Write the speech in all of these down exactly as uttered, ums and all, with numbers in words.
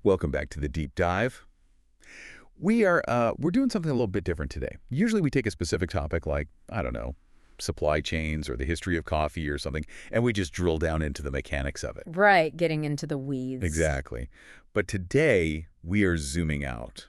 Welcome back to the Deep Dive. We are uh, we're doing something a little bit different today. Usually we take a specific topic like, I don't know, supply chains or the history of coffee or something, and we just drill down into the mechanics of it. Right, getting into the weeds. Exactly. But today we are zooming out.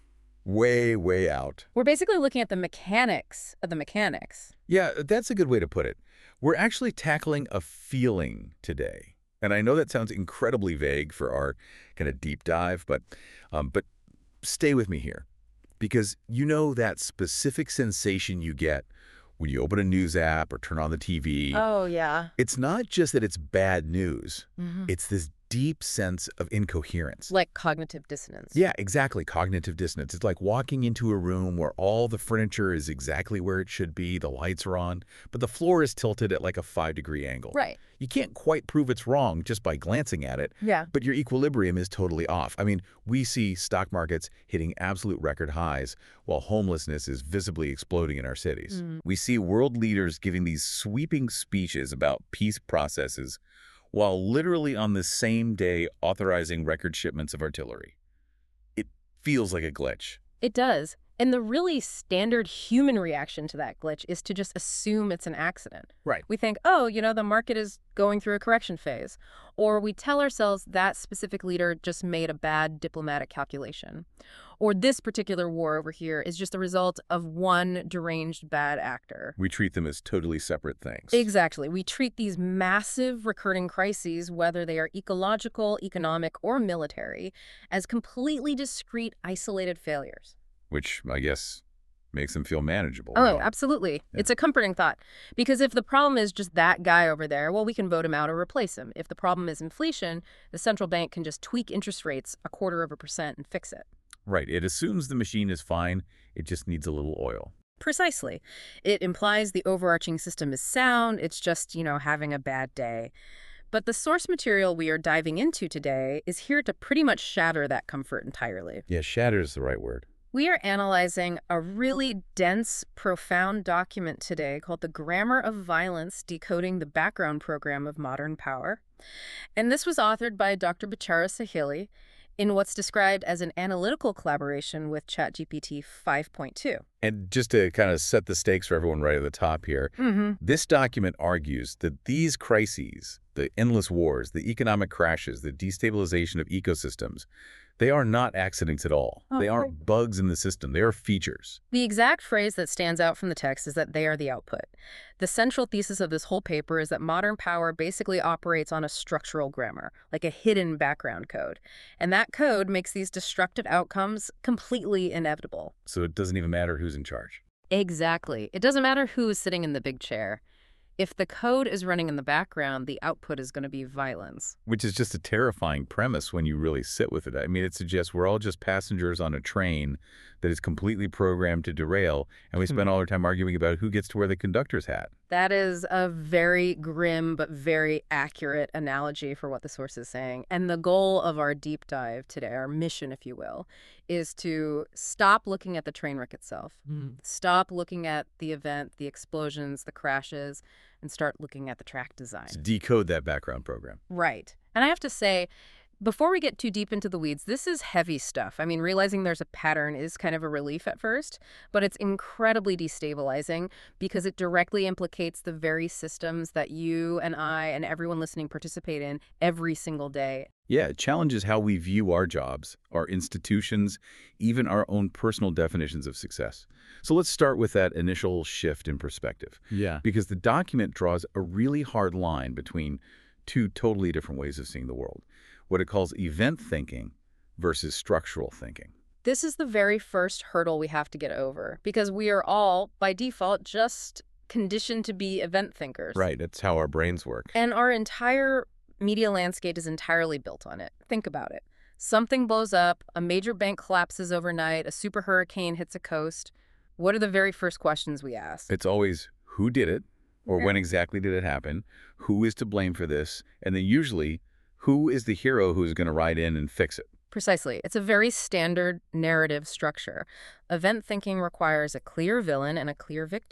Way, way out. We're basically looking at the mechanics of the mechanics. Yeah, that's a good way to put it. We're actually tackling a feeling today. And I know that sounds incredibly vague for our kind of deep dive, but um, but stay with me here. Because you know that specific sensation you get when you open a news app or turn on the T V. Oh, yeah. It's not just that it's bad news. Mm-hmm. It's this deep sense of incoherence. Like cognitive dissonance. Yeah, exactly. Cognitive dissonance. It's like walking into a room where all the furniture is exactly where it should be, the lights are on, but the floor is tilted at like a five-degree angle. Right. You can't quite prove it's wrong just by glancing at it, Yeah. but your equilibrium is totally off. I mean, we see stock markets hitting absolute record highs while homelessness is visibly exploding in our cities. Mm. We see world leaders giving these sweeping speeches about peace processes while literally on the same day authorizing record shipments of artillery. It feels like a glitch. It does. And the really standard human reaction to that glitch is to just assume it's an accident. Right. We think, oh, you know, the market is going through a correction phase. Or we tell ourselves that specific leader just made a bad diplomatic calculation. Or this particular war over here is just the result of one deranged bad actor. We treat them as totally separate things. Exactly. We treat these massive recurring crises, whether they are ecological, economic, or military, as completely discrete, isolated failures. Which, I guess, makes them feel manageable. Oh, right? absolutely. Yeah. It's a comforting thought. Because if the problem is just that guy over there, well, we can vote him out or replace him. If the problem is inflation, the central bank can just tweak interest rates a quarter of a percent and fix it. Right. It assumes the machine is fine. It just needs a little oil. Precisely. It implies the overarching system is sound. It's just, you know, having a bad day. But the source material we are diving into today is here to pretty much shatter that comfort entirely. Yeah, shatter is the right word. We are analyzing a really dense, profound document today called The Grammar of Violence, Decoding the Background Program of Modern Power. And this was authored by Doctor Bechara Sahili in what's described as an analytical collaboration with ChatGPT five point two. And just to kind of set the stakes for everyone right at the top here, Mm-hmm. this document argues that these crises, the endless wars, the economic crashes, the destabilization of ecosystems, they are not accidents at all. Oh, they great. aren't bugs in the system. They are features. The exact phrase that stands out from the text is that they are the output. The central thesis of this whole paper is that modern power basically operates on a structural grammar, like a hidden background code. And that code makes these destructive outcomes completely inevitable. So it doesn't even matter who's in charge. Exactly. It doesn't matter who is sitting in the big chair. If the code is running in the background, the output is going to be violence. Which is just a terrifying premise when you really sit with it. I mean, it suggests we're all just passengers on a train that is completely programmed to derail, and we spend all our time arguing about who gets to wear the conductor's hat. That is a very grim but very accurate analogy for what the source is saying. And the goal of our deep dive today, our mission, if you will, is to stop looking at the train wreck itself. Mm. Stop looking at the event, the explosions, the crashes, and start looking at the track design. To decode that background program. Right. And I have to say, before we get too deep into the weeds, this is heavy stuff. I mean, realizing there's a pattern is kind of a relief at first, but it's incredibly destabilizing because it directly implicates the very systems that you and I and everyone listening participate in every single day. Yeah, it challenges how we view our jobs, our institutions, even our own personal definitions of success. So let's start with that initial shift in perspective. Yeah. Because the document draws a really hard line between two totally different ways of seeing the world. What it calls event thinking versus structural thinking. This is the very first hurdle we have to get over because we are all, by default, just conditioned to be event thinkers. Right, that's how our brains work. And our entire media landscape is entirely built on it. Think about it. Something blows up, a major bank collapses overnight, a super hurricane hits a coast. What are the very first questions we ask? It's always who did it, or Yeah. when exactly did it happen, who is to blame for this, and then usually who is the hero who's going to ride in and fix it. Precisely. It's a very standard narrative structure. Event thinking requires a clear villain and a clear victim.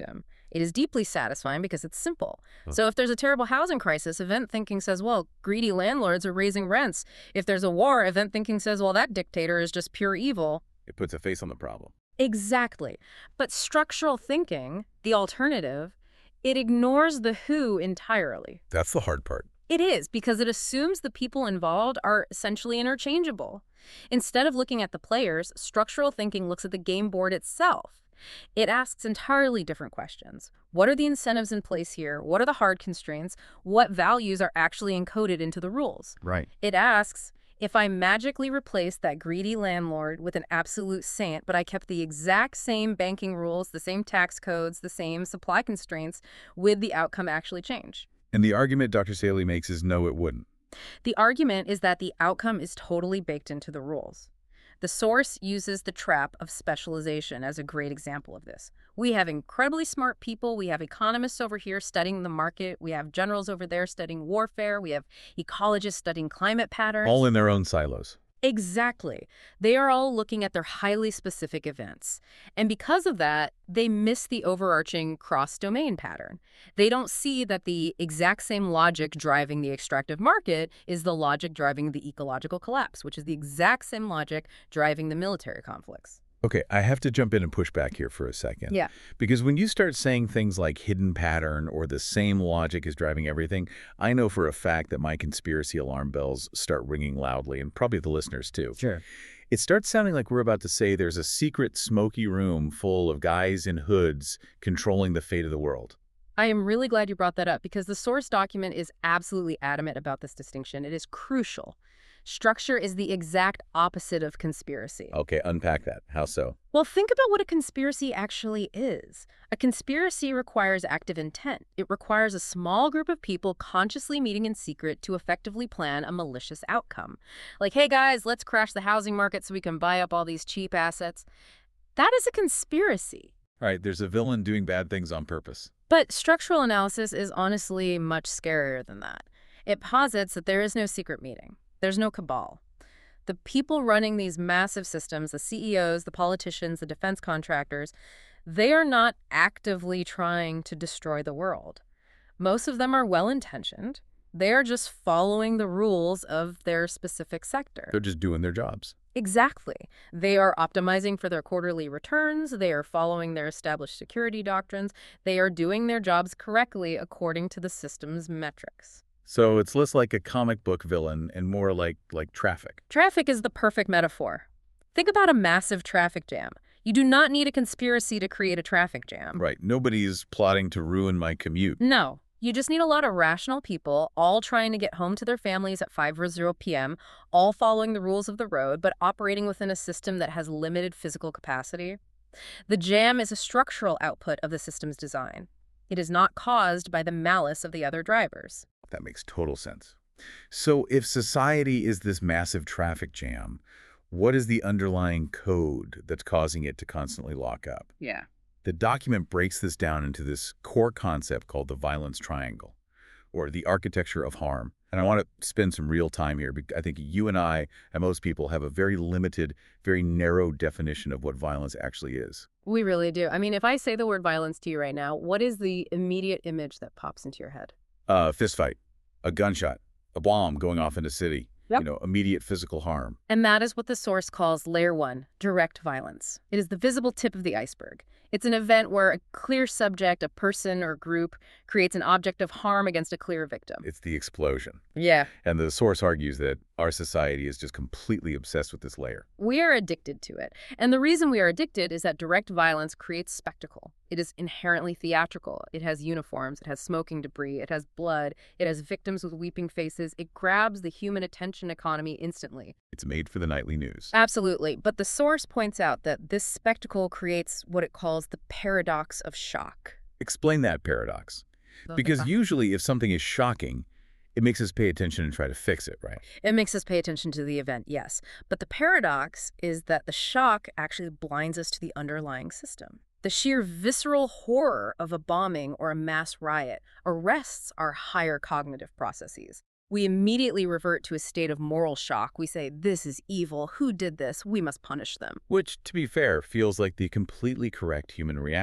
It is deeply satisfying because it's simple. Huh. So if there's a terrible housing crisis, event thinking says, well, greedy landlords are raising rents. If there's a war, event thinking says, well, that dictator is just pure evil. It puts a face on the problem. Exactly. But structural thinking, the alternative, it ignores the who entirely. That's the hard part. It is, because it assumes the people involved are essentially interchangeable. Instead of looking at the players, structural thinking looks at the game board itself. It asks entirely different questions. What are the incentives in place here? What are the hard constraints? What values are actually encoded into the rules? Right. It asks, if I magically replaced that greedy landlord with an absolute saint, but I kept the exact same banking rules, the same tax codes, the same supply constraints, would the outcome actually change? And the argument Doctor Saley makes is no, it wouldn't. The argument is that the outcome is totally baked into the rules. The source uses the trap of specialization as a great example of this. We have incredibly smart people. We have economists over here studying the market. We have generals over there studying warfare. We have ecologists studying climate patterns. All in their own silos. Exactly. They are all looking at their highly specific events. And because of that, they miss the overarching cross-domain pattern. They don't see that the exact same logic driving the extractive market is the logic driving the ecological collapse, which is the exact same logic driving the military conflicts. Okay, I have to jump in and push back here for a second. Yeah. Because when you start saying things like hidden pattern or the same logic is driving everything, I know for a fact that my conspiracy alarm bells start ringing loudly, and probably the listeners too. Sure. It starts sounding like we're about to say there's a secret smoky room full of guys in hoods controlling the fate of the world. I am really glad you brought that up because the source document is absolutely adamant about this distinction. It is crucial. Structure is the exact opposite of conspiracy. Okay, unpack that. How so? Well, think about what a conspiracy actually is. A conspiracy requires active intent. It requires a small group of people consciously meeting in secret to effectively plan a malicious outcome. Like, hey guys, let's crash the housing market so we can buy up all these cheap assets. That is a conspiracy. Right, there's a villain doing bad things on purpose. But structural analysis is honestly much scarier than that. It posits that there is no secret meeting. There's no cabal. The people running these massive systems, the C E Os, the politicians, the defense contractors, they are not actively trying to destroy the world. Most of them are well-intentioned. They are just following the rules of their specific sector. They're just doing their jobs. Exactly. They are optimizing for their quarterly returns. They are following their established security doctrines. They are doing their jobs correctly according to the system's metrics. So it's less like a comic book villain and more like like traffic. Traffic is the perfect metaphor. Think about a massive traffic jam. You do not need a conspiracy to create a traffic jam. Right. Nobody's plotting to ruin my commute. No. You just need a lot of rational people, all trying to get home to their families at five p m, all following the rules of the road, but operating within a system that has limited physical capacity. The jam is a structural output of the system's design. It is not caused by the malice of the other drivers. That makes total sense. So if society is this massive traffic jam, what is the underlying code that's causing it to constantly lock up? Yeah. The document breaks this down into this core concept called the violence triangle, or the architecture of harm. And I want to spend some real time here because I think you and I and most people have a very limited, very narrow definition of what violence actually is. We really do. I mean, if I say the word violence to you right now, what is the immediate image that pops into your head? A fist fight, a gunshot, a bomb going off in a city, Yep. you know, immediate physical harm. And that is what the source calls layer one, direct violence. It is the visible tip of the iceberg. It's an event where a clear subject, a person or group, creates an object of harm against a clear victim. It's the explosion. Yeah. And the source argues that our society is just completely obsessed with this layer. We are addicted to it. And the reason we are addicted is that direct violence creates spectacle. It is inherently theatrical. It has uniforms. It has smoking debris. It has blood. It has victims with weeping faces. It grabs the human attention economy instantly. It's made for the nightly news. Absolutely. But the source points out that this spectacle creates what it calls the paradox of shock. Explain that paradox. Because usually if something is shocking, it makes us pay attention and try to fix it, right? It makes us pay attention to the event, yes. But the paradox is that the shock actually blinds us to the underlying system. The sheer visceral horror of a bombing or a mass riot arrests our higher cognitive processes. We immediately revert to a state of moral shock. We say, this is evil. Who did this? We must punish them. Which, to be fair, feels like the completely correct human reaction.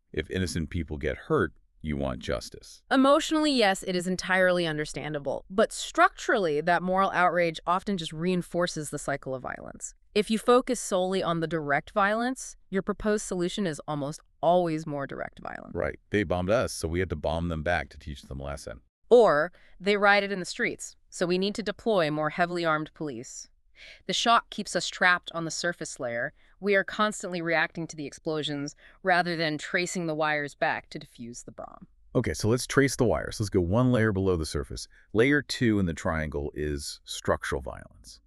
If innocent people get hurt, you want justice. Emotionally, yes, it is entirely understandable. But structurally, that moral outrage often just reinforces the cycle of violence. If you focus solely on the direct violence, your proposed solution is almost always more direct violence. Right. They bombed us, so we had to bomb them back to teach them a lesson. Or they rioted in the streets, so we need to deploy more heavily armed police. The shock keeps us trapped on the surface layer. We are constantly reacting to the explosions rather than tracing the wires back to defuse the bomb. Okay, so let's trace the wires. Let's go one layer below the surface. Layer two in the triangle is structural violence.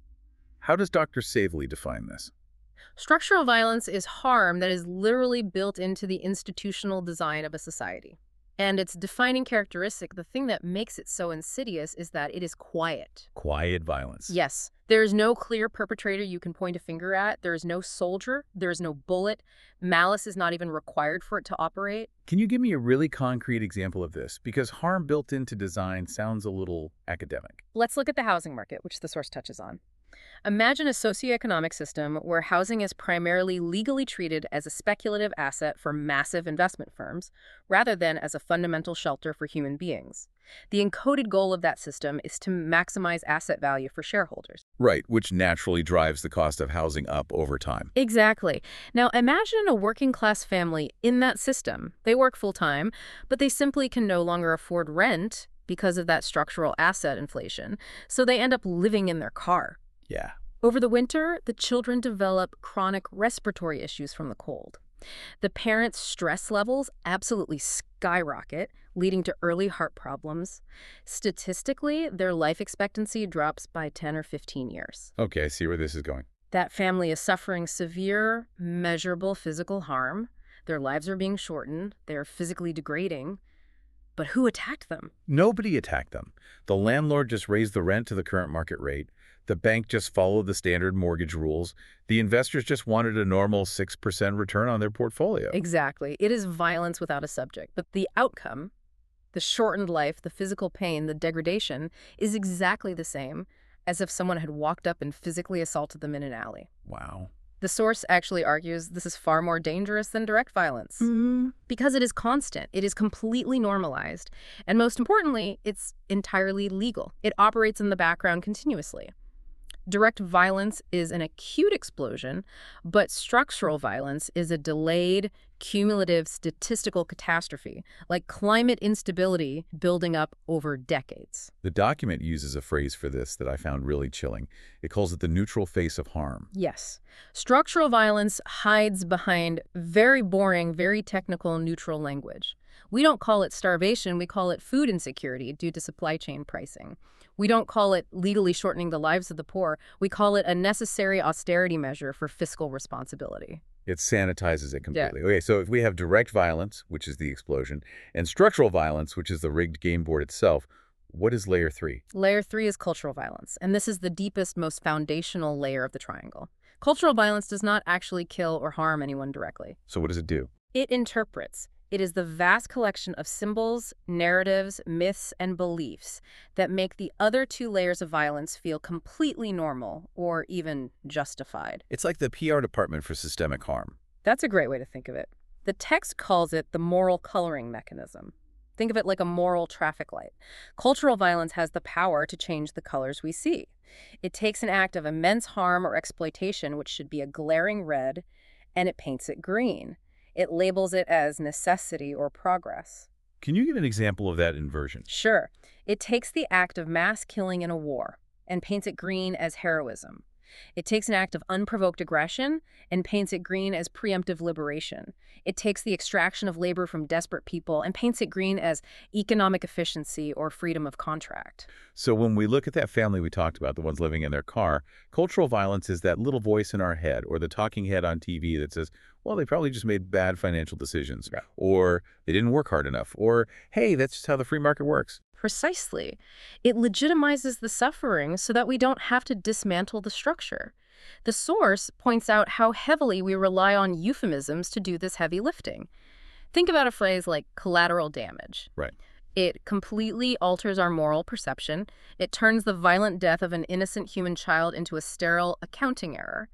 How does Doctor Saveley define this? Structural violence is harm that is literally built into the institutional design of a society. And its defining characteristic, the thing that makes it so insidious, is that it is quiet. Quiet violence. Yes. There is no clear perpetrator you can point a finger at. There is no soldier. There is no bullet. Malice is not even required for it to operate. Can you give me a really concrete example of this? Because harm built into design sounds a little academic. Let's look at the housing market, which the source touches on. Imagine a socioeconomic system where housing is primarily legally treated as a speculative asset for massive investment firms, rather than as a fundamental shelter for human beings. The encoded goal of that system is to maximize asset value for shareholders. Right, which naturally drives the cost of housing up over time. Exactly. Now imagine a working-class family in that system. They work full-time, but they simply can no longer afford rent because of that structural asset inflation, so they end up living in their car. Yeah. Over the winter, the children develop chronic respiratory issues from the cold. The parents' stress levels absolutely skyrocket, leading to early heart problems. Statistically, their life expectancy drops by ten or fifteen years. Okay, I see where this is going. That family is suffering severe, measurable physical harm. Their lives are being shortened. They're physically degrading. But who attacked them? Nobody attacked them. The landlord just raised the rent to the current market rate. The bank just followed the standard mortgage rules. The investors just wanted a normal six percent return on their portfolio. Exactly. It is violence without a subject. But the outcome, the shortened life, the physical pain, the degradation, is exactly the same as if someone had walked up and physically assaulted them in an alley. Wow. The source actually argues this is far more dangerous than direct violence. Mm-hmm. Because it is constant, it is completely normalized, and most importantly, it's entirely legal. It operates in the background continuously. Direct violence is an acute explosion, but structural violence is a delayed, cumulative statistical catastrophe, like climate instability building up over decades. The document uses a phrase for this that I found really chilling. It calls it the neutral face of harm. Yes. Structural violence hides behind very boring, very technical neutral language. We don't call it starvation, we call it food insecurity due to supply chain pricing. We don't call it legally shortening the lives of the poor. We call it a necessary austerity measure for fiscal responsibility. It sanitizes it completely. Yeah. Okay, so if we have direct violence, which is the explosion, and structural violence, which is the rigged game board itself, what is layer three? Layer three is cultural violence, and this is the deepest, most foundational layer of the triangle. Cultural violence does not actually kill or harm anyone directly. So what does it do? It interprets. It is the vast collection of symbols, narratives, myths, and beliefs that make the other two layers of violence feel completely normal or even justified. It's like the P R department for systemic harm. That's a great way to think of it. The text calls it the moral coloring mechanism. Think of it like a moral traffic light. Cultural violence has the power to change the colors we see. It takes an act of immense harm or exploitation, which should be a glaring red, and it paints it green. It labels it as necessity or progress. Can you give an example of that inversion? Sure. It takes the act of mass killing in a war and paints it green as heroism. It takes an act of unprovoked aggression and paints it green as preemptive liberation. It takes the extraction of labor from desperate people and paints it green as economic efficiency or freedom of contract. So when we look at that family we talked about, the ones living in their car, cultural violence is that little voice in our head or the talking head on T V that says, well, they probably just made bad financial decisions, Right. or they didn't work hard enough, or, hey, that's just how the free market works. Precisely. It legitimizes the suffering so that we don't have to dismantle the structure. The source points out how heavily we rely on euphemisms to do this heavy lifting. Think about a phrase like collateral damage. Right. It completely alters our moral perception. It turns the violent death of an innocent human child into a sterile accounting error.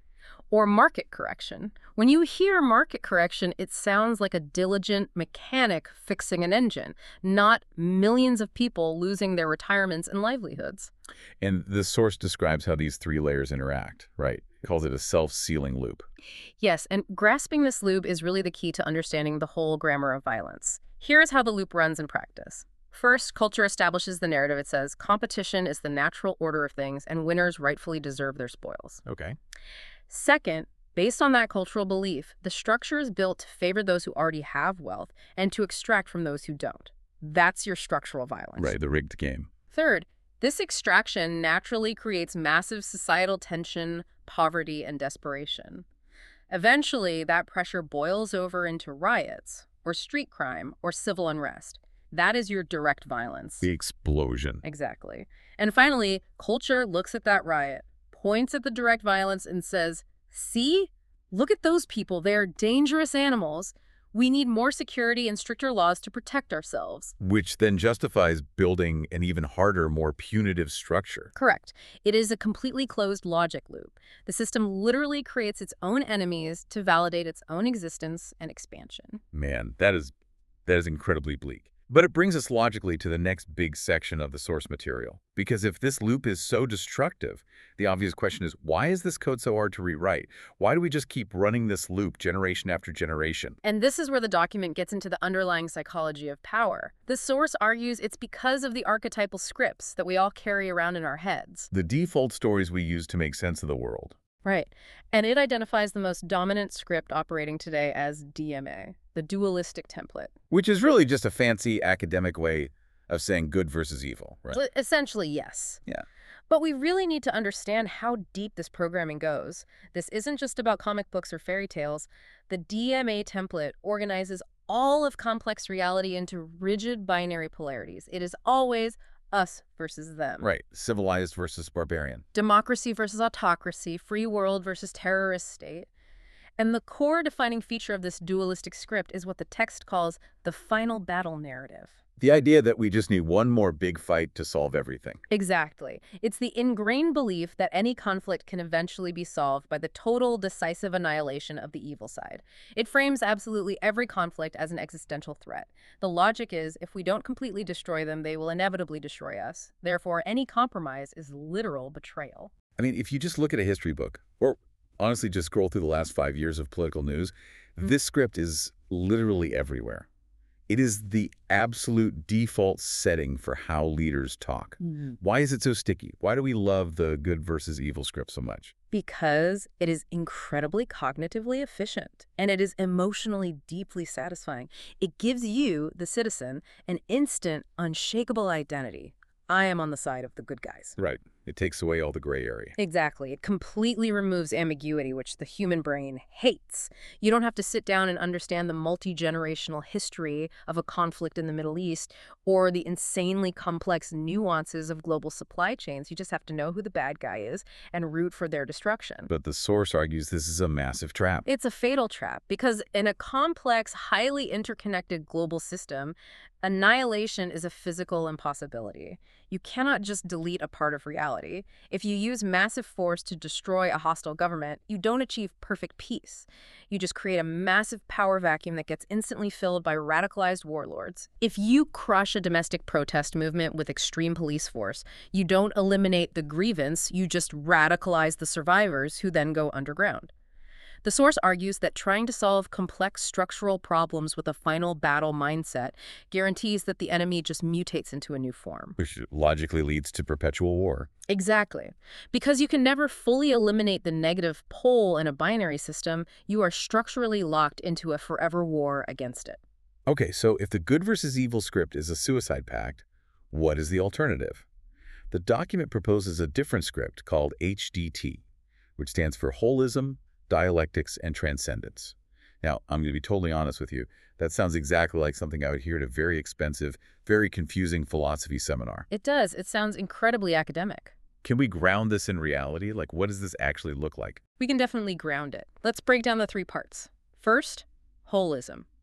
or market correction. When you hear market correction, it sounds like a diligent mechanic fixing an engine, not millions of people losing their retirements and livelihoods. And the source describes how these three layers interact, right? It calls it a self-sealing loop. Yes, and grasping this loop is really the key to understanding the whole grammar of violence. Here's how the loop runs in practice. First, culture establishes the narrative. It says competition is the natural order of things and winners rightfully deserve their spoils. Okay. Second, based on that cultural belief, the structure is built to favor those who already have wealth and to extract from those who don't. That's your structural violence. Right, the rigged game. Third, this extraction naturally creates massive societal tension, poverty, and desperation. Eventually, that pressure boils over into riots, or street crime, or civil unrest. That is your direct violence. The explosion. Exactly. And finally, culture looks at that riot, points at the direct violence, and says, see? Look at those people. They're dangerous animals. We need more security and stricter laws to protect ourselves. Which then justifies building an even harder, more punitive structure. Correct. It is a completely closed logic loop. The system literally creates its own enemies to validate its own existence and expansion. Man, that is, that is incredibly bleak. But it brings us logically to the next big section of the source material. Because if this loop is so destructive, the obvious question is, why is this code so hard to rewrite? Why do we just keep running this loop generation after generation? And this is where the document gets into the underlying psychology of power. The source argues it's because of the archetypal scripts that we all carry around in our heads. The default stories we use to make sense of the world. Right. And it identifies the most dominant script operating today as D M A, the dualistic template. Which is really just a fancy academic way of saying good versus evil, right? Well, essentially, yes. Yeah. But we really need to understand how deep this programming goes. This isn't just about comic books or fairy tales. The D M A template organizes all of complex reality into rigid binary polarities. It is always us versus them. Right. Civilized versus barbarian. Democracy versus autocracy, free world versus terrorist state. And the core defining feature of this dualistic script is what the text calls the final battle narrative. The idea that we just need one more big fight to solve everything. Exactly. It's the ingrained belief that any conflict can eventually be solved by the total, decisive annihilation of the evil side. It frames absolutely every conflict as an existential threat. The logic is, if we don't completely destroy them, they will inevitably destroy us. Therefore, any compromise is literal betrayal. I mean, if you just look at a history book, or honestly just scroll through the last five years of political news, mm-hmm. this script is literally everywhere. It is the absolute default setting for how leaders talk. Mm-hmm. Why is it so sticky? Why do we love the good versus evil script so much? Because it is incredibly cognitively efficient, and it is emotionally deeply satisfying. It gives you, the citizen, an instant, unshakable identity. I am on the side of the good guys. Right. It takes away all the gray area. Exactly. It completely removes ambiguity, which the human brain hates. You don't have to sit down and understand the multi-generational history of a conflict in the Middle East or the insanely complex nuances of global supply chains. You just have to know who the bad guy is and root for their destruction. But the source argues this is a massive trap. It's a fatal trap because in a complex, highly interconnected global system, annihilation is a physical impossibility. You cannot just delete a part of reality. If you use massive force to destroy a hostile government, you don't achieve perfect peace. You just create a massive power vacuum that gets instantly filled by radicalized warlords. If you crush a domestic protest movement with extreme police force, you don't eliminate the grievance, you just radicalize the survivors who then go underground. The source argues that trying to solve complex structural problems with a final battle mindset guarantees that the enemy just mutates into a new form. Which logically leads to perpetual war. Exactly. Because you can never fully eliminate the negative pole in a binary system, you are structurally locked into a forever war against it. Okay, so if the good versus evil script is a suicide pact, what is the alternative? The document proposes a different script called H D T, which stands for Holism, Dialectics, and Transcendence. Now, I'm going to be totally honest with you. That sounds exactly like something I would hear at a very expensive, very confusing philosophy seminar. It does. It sounds incredibly academic. Can we ground this in reality? Like, what does this actually look like? We can definitely ground it. Let's break down the three parts. First, holism.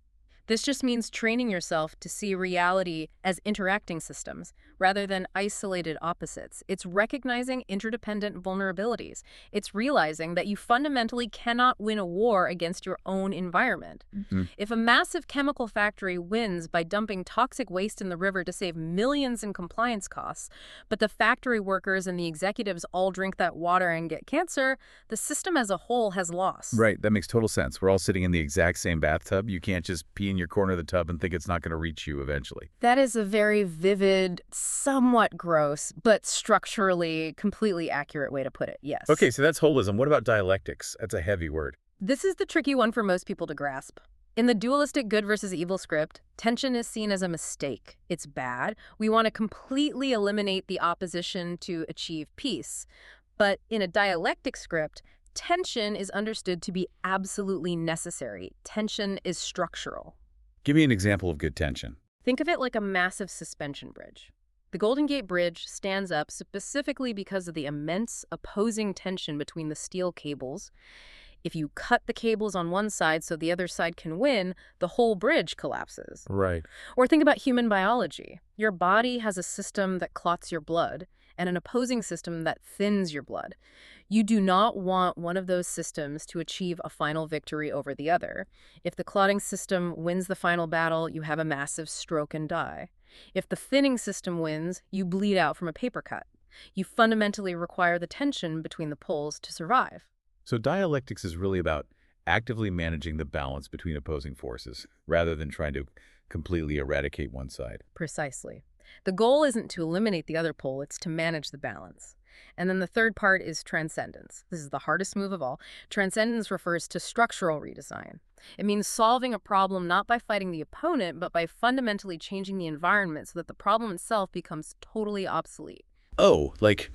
This just means training yourself to see reality as interacting systems rather than isolated opposites. It's recognizing interdependent vulnerabilities. It's realizing that you fundamentally cannot win a war against your own environment. Mm-hmm. If a massive chemical factory wins by dumping toxic waste in the river to save millions in compliance costs, but the factory workers and the executives all drink that water and get cancer, the system as a whole has lost. Right, that makes total sense. We're all sitting in the exact same bathtub. You can't just pee in your corner of the tub and think it's not going to reach you eventually. That is a very vivid, somewhat gross, but structurally completely accurate way to put it, yes. Okay, so that's holism. What about dialectics? That's a heavy word. This is the tricky one for most people to grasp. In the dualistic good versus evil script, tension is seen as a mistake. It's bad. We want to completely eliminate the opposition to achieve peace. But in a dialectic script, tension is understood to be absolutely necessary. Tension is structural. Give me an example of good tension. Think of it like a massive suspension bridge. The Golden Gate Bridge stands up specifically because of the immense opposing tension between the steel cables. If you cut the cables on one side so the other side can win, the whole bridge collapses. Right. Or think about human biology. Your body has a system that clots your blood and an opposing system that thins your blood. You do not want one of those systems to achieve a final victory over the other. If the clotting system wins the final battle, you have a massive stroke and die. If the thinning system wins, you bleed out from a paper cut. You fundamentally require the tension between the poles to survive. So dialectics is really about actively managing the balance between opposing forces, rather than trying to completely eradicate one side. Precisely. The goal isn't to eliminate the other pole, it's to manage the balance. And then the third part is transcendence. This is the hardest move of all. Transcendence refers to structural redesign. It means solving a problem not by fighting the opponent, but by fundamentally changing the environment so that the problem itself becomes totally obsolete. Oh, like,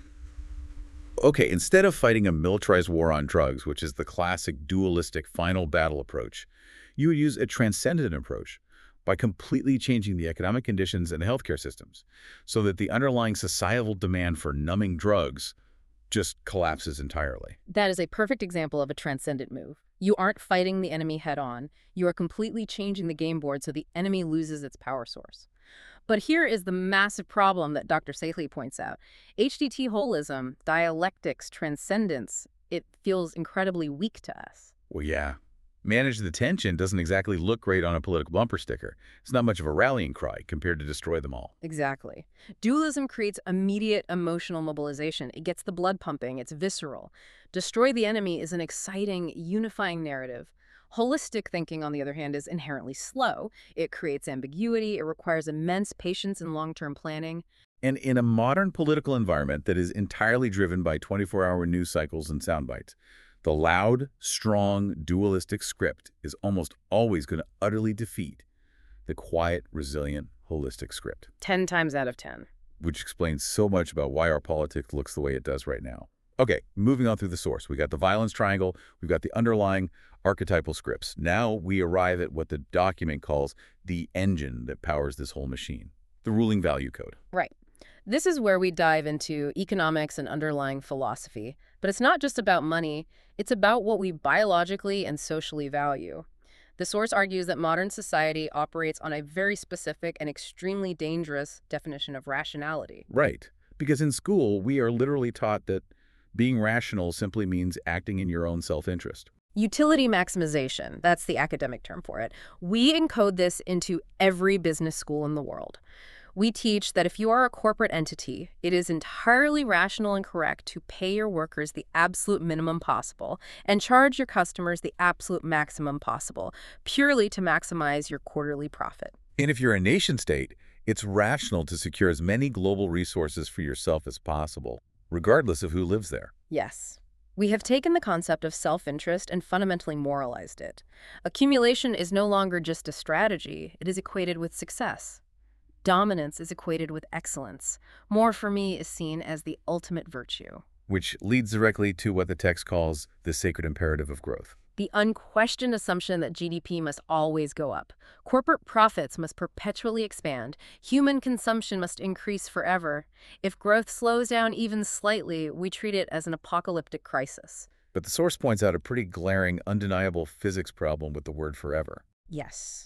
okay, instead of fighting a militarized war on drugs, which is the classic dualistic final battle approach, you would use a transcendent approach by completely changing the economic conditions and the healthcare systems so that the underlying societal demand for numbing drugs just collapses entirely. That is a perfect example of a transcendent move. You aren't fighting the enemy head-on. You are completely changing the game board so the enemy loses its power source. But here is the massive problem that Doctor Seligh points out. H D T holism, dialectics, transcendence, it feels incredibly weak to us. Well, yeah. Manage the tension doesn't exactly look great on a political bumper sticker. It's not much of a rallying cry compared to destroy them all. Exactly. Dualism creates immediate emotional mobilization. It gets the blood pumping. It's visceral. Destroy the enemy is an exciting, unifying narrative. Holistic thinking, on the other hand, is inherently slow. It creates ambiguity. It requires immense patience and long-term planning. And in a modern political environment that is entirely driven by twenty-four hour news cycles and sound bites, the loud, strong, dualistic script is almost always going to utterly defeat the quiet, resilient, holistic script. Ten times out of ten. Which explains so much about why our politics looks the way it does right now. Okay, moving on through the source. We got the violence triangle. We've got the underlying archetypal scripts. Now we arrive at what the document calls the engine that powers this whole machine, the ruling value code. Right. This is where we dive into economics and underlying philosophy. But it's not just about money. It's about what we biologically and socially value. The source argues that modern society operates on a very specific and extremely dangerous definition of rationality. Right. Because in school, we are literally taught that being rational simply means acting in your own self-interest. Utility maximization, that's the academic term for it. We encode this into every business school in the world. We teach that if you are a corporate entity, it is entirely rational and correct to pay your workers the absolute minimum possible and charge your customers the absolute maximum possible, purely to maximize your quarterly profit. And if you're a nation state, it's rational to secure as many global resources for yourself as possible, regardless of who lives there. Yes. We have taken the concept of self-interest and fundamentally moralized it. Accumulation is no longer just a strategy, it is equated with success. Dominance is equated with excellence. More, for me, is seen as the ultimate virtue. Which leads directly to what the text calls the sacred imperative of growth. The unquestioned assumption that G D P must always go up. Corporate profits must perpetually expand. Human consumption must increase forever. If growth slows down even slightly, we treat it as an apocalyptic crisis. But the source points out a pretty glaring, undeniable physics problem with the word forever. Yes.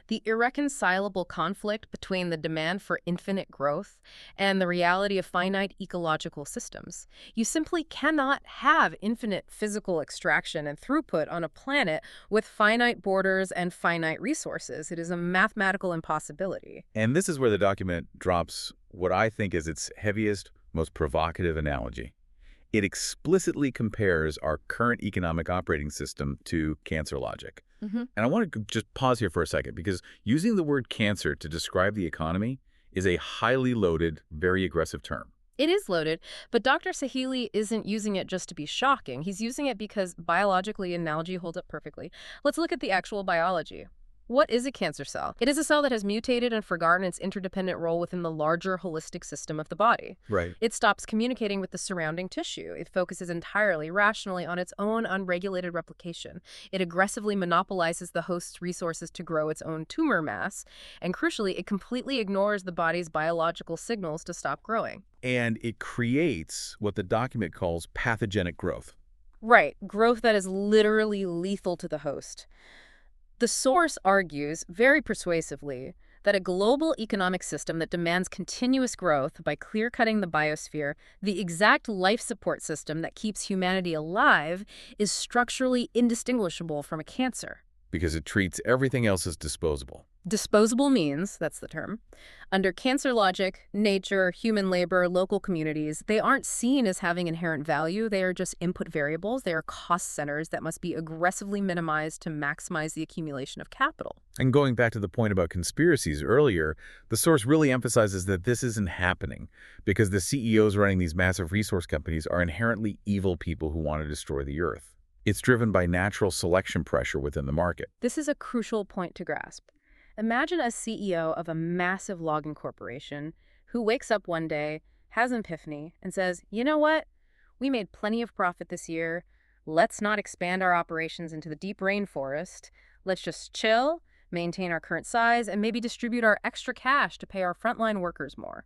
the irreconcilable conflict between the demand for infinite growth and the reality of finite ecological systems. You simply cannot have infinite physical extraction and throughput on a planet with finite borders and finite resources. It is a mathematical impossibility. And this is where the document drops what I think is its heaviest, most provocative analogy. It explicitly compares our current economic operating system to cancer logic. Mm-hmm. And I want to just pause here for a second, because using the word cancer to describe the economy is a highly loaded, very aggressive term. It is loaded, but Doctor Sahili isn't using it just to be shocking. He's using it because biologically, analogy holds up perfectly. Let's look at the actual biology. What is a cancer cell? It is a cell that has mutated and forgotten its interdependent role within the larger holistic system of the body. Right. It stops communicating with the surrounding tissue. It focuses entirely, rationally, on its own unregulated replication. It aggressively monopolizes the host's resources to grow its own tumor mass. And crucially, it completely ignores the body's biological signals to stop growing. And it creates what the document calls pathogenic growth. Right, growth that is literally lethal to the host. The source argues, very persuasively, that a global economic system that demands continuous growth by clear-cutting the biosphere, the exact life support system that keeps humanity alive, is structurally indistinguishable from a cancer. Because it treats everything else as disposable. Disposable means, that's the term, under cancer logic, nature, human labor, local communities, they aren't seen as having inherent value. They are just input variables. They are cost centers that must be aggressively minimized to maximize the accumulation of capital. And going back to the point about conspiracies earlier, the source really emphasizes that this isn't happening because the C E Os running these massive resource companies are inherently evil people who want to destroy the earth. It's driven by natural selection pressure within the market. This is a crucial point to grasp. Imagine a C E O of a massive logging corporation who wakes up one day, has an epiphany, and says, you know what? We made plenty of profit this year. Let's not expand our operations into the deep rainforest. Let's just chill, maintain our current size, and maybe distribute our extra cash to pay our frontline workers more.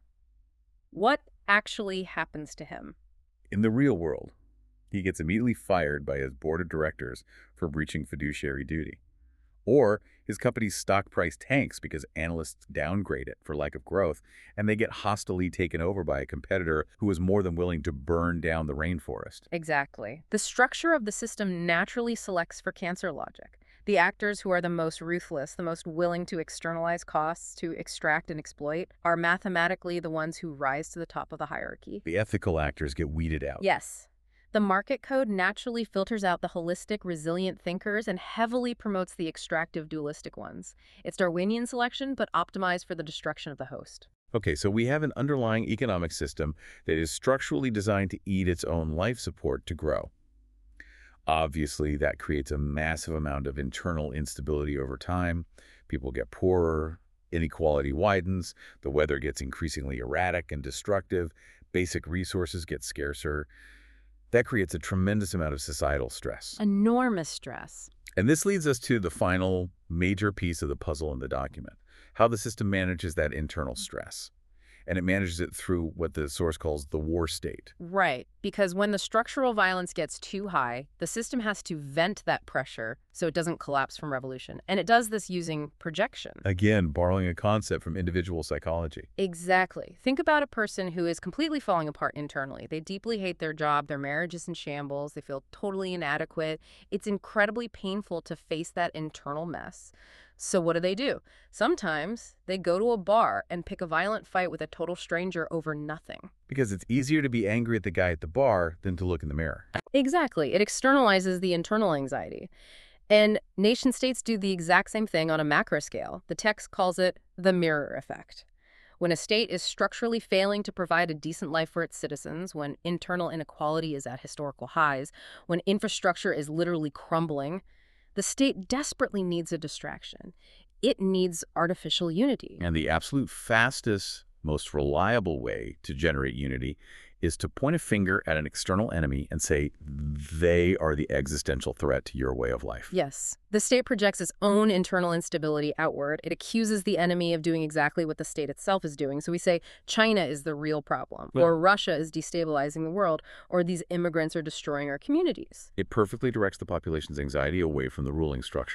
What actually happens to him? In the real world, he gets immediately fired by his board of directors for breaching fiduciary duty. Or his company's stock price tanks because analysts downgrade it for lack of growth, and they get hostilely taken over by a competitor who is more than willing to burn down the rainforest. Exactly. The structure of the system naturally selects for cancer logic. The actors who are the most ruthless, the most willing to externalize costs, to extract and exploit, are mathematically the ones who rise to the top of the hierarchy. The ethical actors get weeded out. Yes. The market code naturally filters out the holistic, resilient thinkers and heavily promotes the extractive, dualistic ones. It's Darwinian selection, but optimized for the destruction of the host. Okay, so we have an underlying economic system that is structurally designed to eat its own life support to grow. Obviously, that creates a massive amount of internal instability over time. People get poorer, inequality widens, the weather gets increasingly erratic and destructive, basic resources get scarcer. That creates a tremendous amount of societal stress. Enormous stress. And this leads us to the final major piece of the puzzle in the document, how the system manages that internal stress. And it manages it through what the source calls the war state. Right, because when the structural violence gets too high, the system has to vent that pressure so it doesn't collapse from revolution. And it does this using projection. Again, borrowing a concept from individual psychology. Exactly. Think about a person who is completely falling apart internally. They deeply hate their job, their marriage is in shambles, they feel totally inadequate. It's incredibly painful to face that internal mess. So what do they do? Sometimes they go to a bar and pick a violent fight with a total stranger over nothing. Because it's easier to be angry at the guy at the bar than to look in the mirror. Exactly. It externalizes the internal anxiety. And nation states do the exact same thing on a macro scale. The text calls it the mirror effect. When a state is structurally failing to provide a decent life for its citizens, when internal inequality is at historical highs, when infrastructure is literally crumbling, the state desperately needs a distraction. It needs artificial unity. And the absolute fastest, most reliable way to generate unity is to point a finger at an external enemy and say, they are the existential threat to your way of life. Yes. The state projects its own internal instability outward. It accuses the enemy of doing exactly what the state itself is doing. So we say, China is the real problem, Well, or Russia is destabilizing the world, or these immigrants are destroying our communities. It perfectly directs the population's anxiety away from the ruling structure.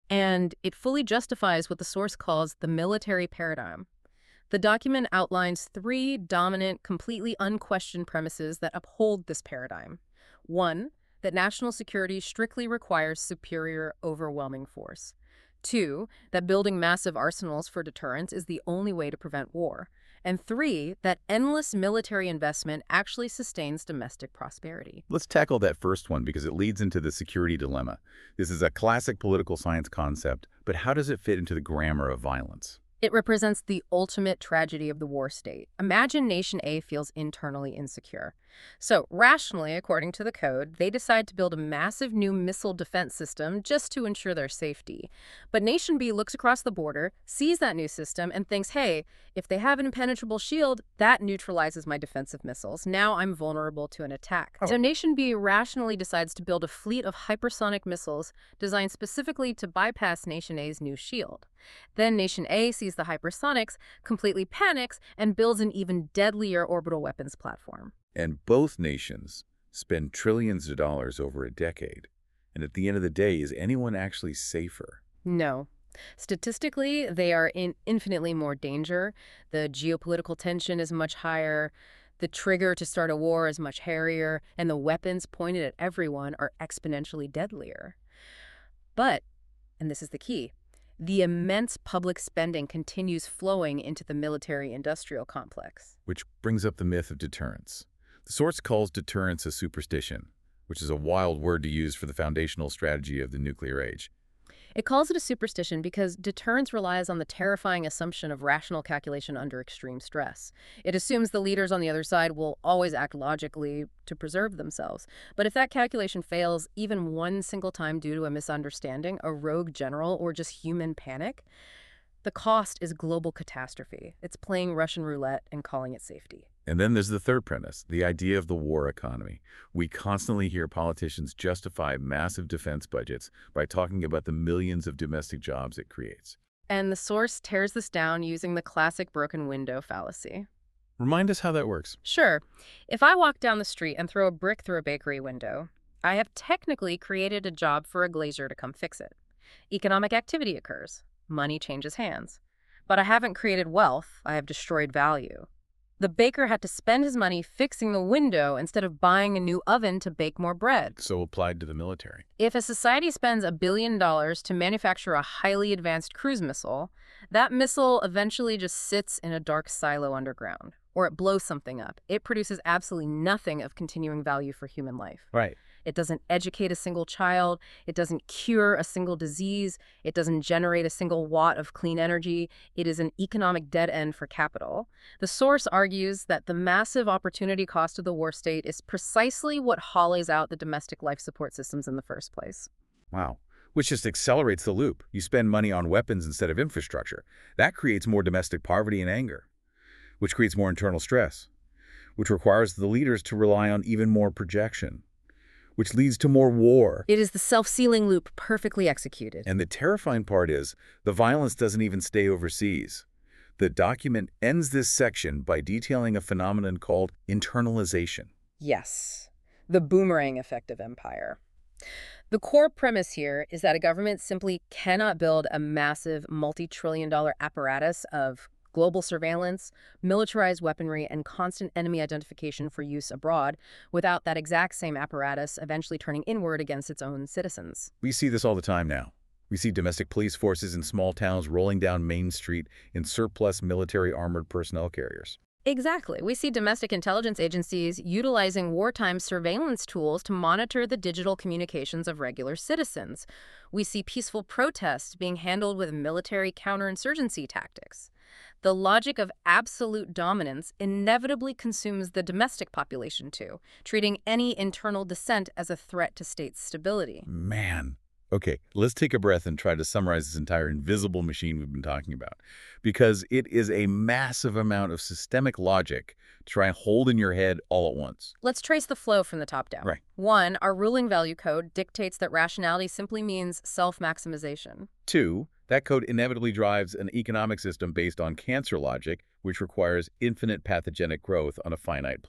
And it fully justifies what the source calls the military paradigm. The document outlines three dominant, completely unquestioned premises that uphold this paradigm. One, that national security strictly requires superior, overwhelming force. Two, that building massive arsenals for deterrence is the only way to prevent war. And three, that endless military investment actually sustains domestic prosperity. Let's tackle that first one because it leads into the security dilemma. This is a classic political science concept, but how does it fit into the grammar of violence? It represents the ultimate tragedy of the war state. Imagine Nation A feels internally insecure. So, rationally, according to the code, they decide to build a massive new missile defense system just to ensure their safety. But Nation B looks across the border, sees that new system, and thinks, hey, if they have an impenetrable shield, that neutralizes my defensive missiles. Now I'm vulnerable to an attack. Oh. So Nation B rationally decides to build a fleet of hypersonic missiles designed specifically to bypass Nation A's new shield. Then Nation A sees the hypersonics, completely panics, and builds an even deadlier orbital weapons platform. And both nations spend trillions of dollars over a decade. And at the end of the day, is anyone actually safer? No. Statistically, they are in infinitely more danger. The geopolitical tension is much higher. The trigger to start a war is much hairier. And the weapons pointed at everyone are exponentially deadlier. But, and this is the key, the immense public spending continues flowing into the military-industrial complex. Which brings up the myth of deterrence. The source calls deterrence a superstition, which is a wild word to use for the foundational strategy of the nuclear age. It calls it a superstition because deterrence relies on the terrifying assumption of rational calculation under extreme stress. It assumes the leaders on the other side will always act logically to preserve themselves. But if that calculation fails even one single time due to a misunderstanding, a rogue general, or just human panic, the cost is global catastrophe. It's playing Russian roulette and calling it safety. And then there's the third premise, the idea of the war economy. We constantly hear politicians justify massive defense budgets by talking about the millions of domestic jobs it creates. And the source tears this down using the classic broken window fallacy. Remind us how that works. Sure. If I walk down the street and throw a brick through a bakery window, I have technically created a job for a glazier to come fix it. Economic activity occurs. Money changes hands. But I haven't created wealth. I have destroyed value. The baker had to spend his money fixing the window instead of buying a new oven to bake more bread. So applied to the military. If a society spends a billion dollars to manufacture a highly advanced cruise missile, that missile eventually just sits in a dark silo underground, or it blows something up. It produces absolutely nothing of continuing value for human life. Right. It doesn't educate a single child. It doesn't cure a single disease. It doesn't generate a single watt of clean energy. It is an economic dead end for capital. The source argues that the massive opportunity cost of the war state is precisely what hollows out the domestic life support systems in the first place. Wow. Which just accelerates the loop. You spend money on weapons instead of infrastructure. That creates more domestic poverty and anger, which creates more internal stress, which requires the leaders to rely on even more projection, which leads to more war. It is the self-sealing loop perfectly executed. And the terrifying part is, the violence doesn't even stay overseas. The document ends this section by detailing a phenomenon called internalization. Yes, the boomerang effect of empire. The core premise here is that a government simply cannot build a massive multi-trillion dollar apparatus of global surveillance, militarized weaponry, and constant enemy identification for use abroad without that exact same apparatus eventually turning inward against its own citizens. We see this all the time now. We see domestic police forces in small towns rolling down Main Street in surplus military armored personnel carriers. Exactly. We see domestic intelligence agencies utilizing wartime surveillance tools to monitor the digital communications of regular citizens. We see peaceful protests being handled with military counterinsurgency tactics. The logic of absolute dominance inevitably consumes the domestic population too, treating any internal dissent as a threat to state stability. Man. Okay, let's take a breath and try to summarize this entire invisible machine we've been talking about, because it is a massive amount of systemic logic to try and hold in your head all at once. Let's trace the flow from the top down. Right. One, our ruling value code dictates that rationality simply means self-maximization. Two, that code inevitably drives an economic system based on cancer logic, which requires infinite pathogenic growth on a finite planet.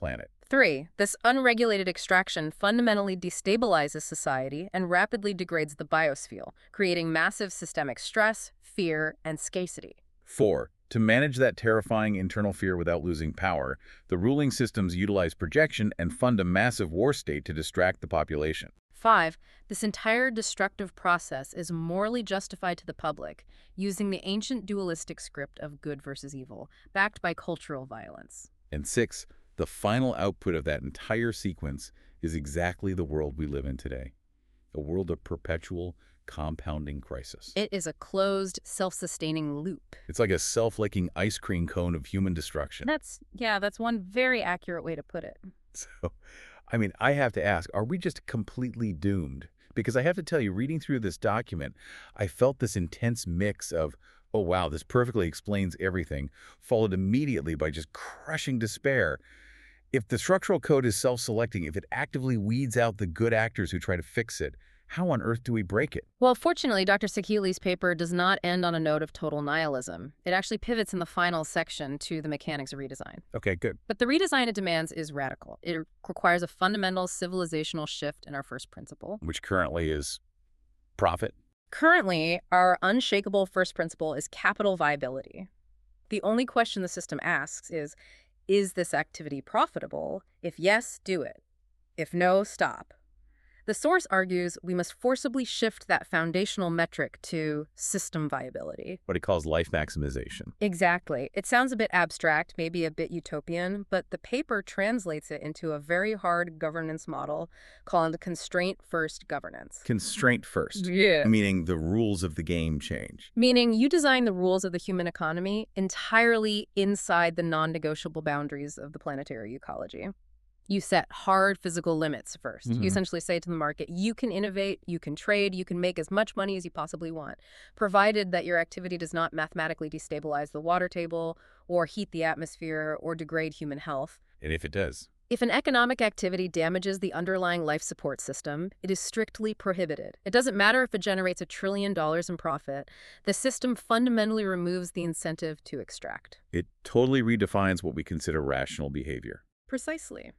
Three, this unregulated extraction fundamentally destabilizes society and rapidly degrades the biosphere, creating massive systemic stress, fear, and scarcity. Four, to manage that terrifying internal fear without losing power, the ruling systems utilize projection and fund a massive war state to distract the population. Five, this entire destructive process is morally justified to the public, using the ancient dualistic script of good versus evil, backed by cultural violence. And six, the final output of that entire sequence is exactly the world we live in today. A world of perpetual, compounding crisis. It is a closed, self-sustaining loop. It's like a self-licking ice cream cone of human destruction. That's, yeah, that's one very accurate way to put it. So, I mean, I have to ask, are we just completely doomed? Because I have to tell you, reading through this document, I felt this intense mix of, oh wow, this perfectly explains everything, followed immediately by just crushing despair. If the structural code is self-selecting, if it actively weeds out the good actors who try to fix it, how on earth do we break it? Well, fortunately, Doctor Sekeli's paper does not end on a note of total nihilism. It actually pivots in the final section to the mechanics of redesign. Okay, good. But the redesign it demands is radical. It requires a fundamental civilizational shift in our first principle. Which currently is profit. Currently, our unshakable first principle is capital viability. The only question the system asks is, is this activity profitable? If yes, do it. If no, stop. The source argues we must forcibly shift that foundational metric to system viability. What he calls life maximization. Exactly. It sounds a bit abstract, maybe a bit utopian, but the paper translates it into a very hard governance model called constraint-first governance. Constraint first. Yeah. Meaning the rules of the game change. Meaning you design the rules of the human economy entirely inside the non-negotiable boundaries of the planetary ecology. You set hard physical limits first. Mm-hmm. You essentially say to the market, you can innovate, you can trade, you can make as much money as you possibly want, provided that your activity does not mathematically destabilize the water table or heat the atmosphere or degrade human health. And if it does? If an economic activity damages the underlying life support system, it is strictly prohibited. It doesn't matter if it generates a trillion dollars in profit. The system fundamentally removes the incentive to extract. It totally redefines what we consider rational behavior. Precisely.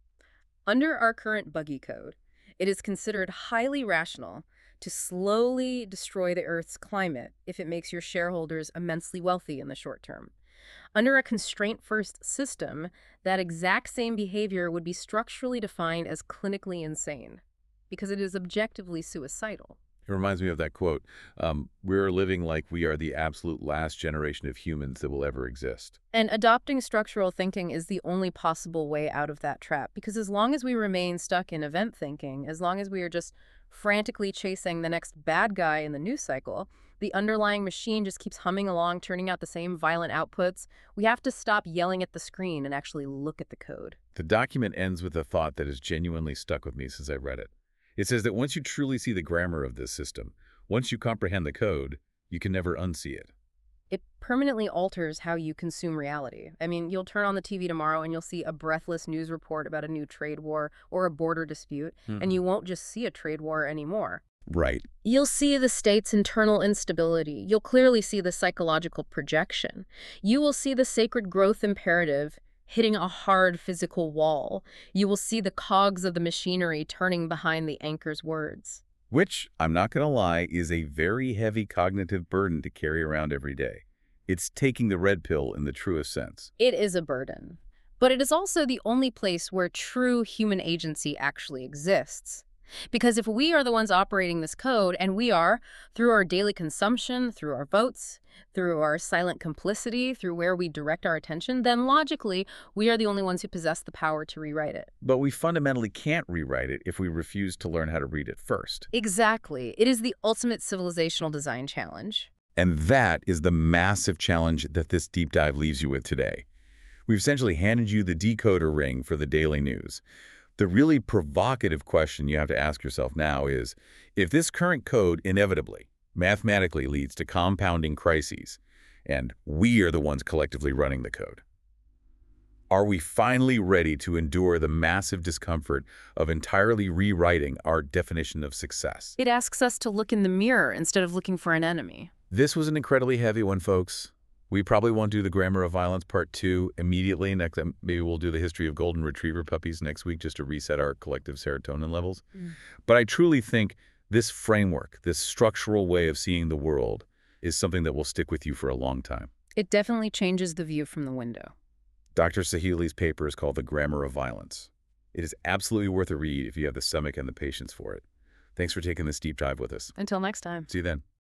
Under our current buggy code, it is considered highly rational to slowly destroy the Earth's climate if it makes your shareholders immensely wealthy in the short term. Under a constraint-first system, that exact same behavior would be structurally defined as clinically insane because it is objectively suicidal. It reminds me of that quote, um, we're living like we are the absolute last generation of humans that will ever exist. And adopting structural thinking is the only possible way out of that trap, because as long as we remain stuck in event thinking, as long as we are just frantically chasing the next bad guy in the news cycle, the underlying machine just keeps humming along, turning out the same violent outputs. We have to stop yelling at the screen and actually look at the code. The document ends with a thought that has genuinely stuck with me since I read it. It says that once you truly see the grammar of this system, once you comprehend the code, you can never unsee it. It permanently alters how you consume reality. I mean, you'll turn on the T V tomorrow and you'll see a breathless news report about a new trade war or a border dispute, mm-hmm. and you won't just see a trade war anymore. Right. You'll see the state's internal instability. You'll clearly see the psychological projection. You will see the sacred growth imperative hitting a hard physical wall. You will see the cogs of the machinery turning behind the anchor's words. Which, I'm not going to lie, is a very heavy cognitive burden to carry around every day. It's taking the red pill in the truest sense. It is a burden. But it is also the only place where true human agency actually exists. Because if we are the ones operating this code, and we are, through our daily consumption, through our votes, through our silent complicity, through where we direct our attention, then logically, we are the only ones who possess the power to rewrite it. But we fundamentally can't rewrite it if we refuse to learn how to read it first. Exactly. It is the ultimate civilizational design challenge. And that is the massive challenge that this deep dive leaves you with today. We've essentially handed you the decoder ring for the daily news. The really provocative question you have to ask yourself now is, if this current code inevitably, mathematically leads to compounding crises, and we are the ones collectively running the code, are we finally ready to endure the massive discomfort of entirely rewriting our definition of success? It asks us to look in the mirror instead of looking for an enemy. This was an incredibly heavy one, folks. We probably won't do the Grammar of Violence Part two immediately. Next, um, maybe we'll do the history of golden retriever puppies next week just to reset our collective serotonin levels. Mm. But I truly think this framework, this structural way of seeing the world, is something that will stick with you for a long time. It definitely changes the view from the window. Doctor Sahili's paper is called The Grammar of Violence. It is absolutely worth a read if you have the stomach and the patience for it. Thanks for taking this deep dive with us. Until next time. See you then.